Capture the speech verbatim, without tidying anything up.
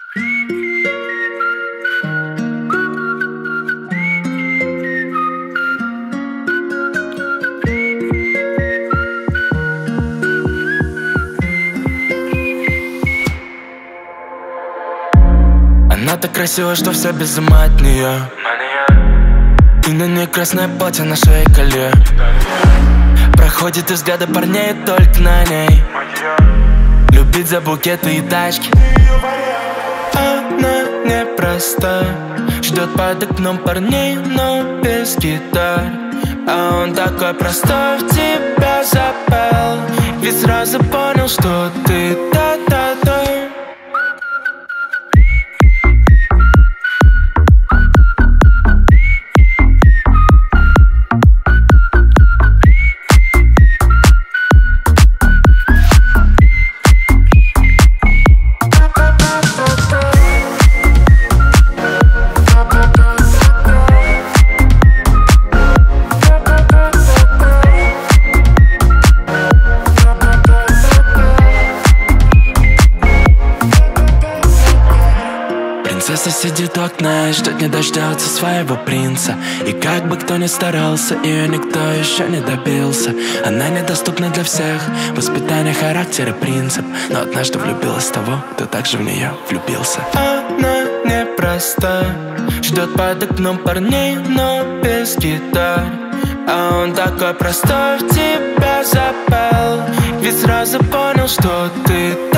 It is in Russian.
Она так красива, что все без ума от нее. И на ней красное платье, на шее колье. Проходит из взгляда парней только на ней. Любит за букеты и тачки. Она непроста, ждет под окном парней, но без гитар. А он такой простой, в тебя запал. Ведь сразу понял, что ты та-та-та. Принцесса сидит у окна и ждет не дождется своего принца. И как бы кто ни старался, ее никто еще не добился. Она недоступна для всех, воспитание, характер и принцип. Но однажды влюбилась в того, кто также в нее влюбился. Она непроста, ждет под окном парней, но без гитар. А он такой простой, в тебя запал. Ведь сразу понял, что ты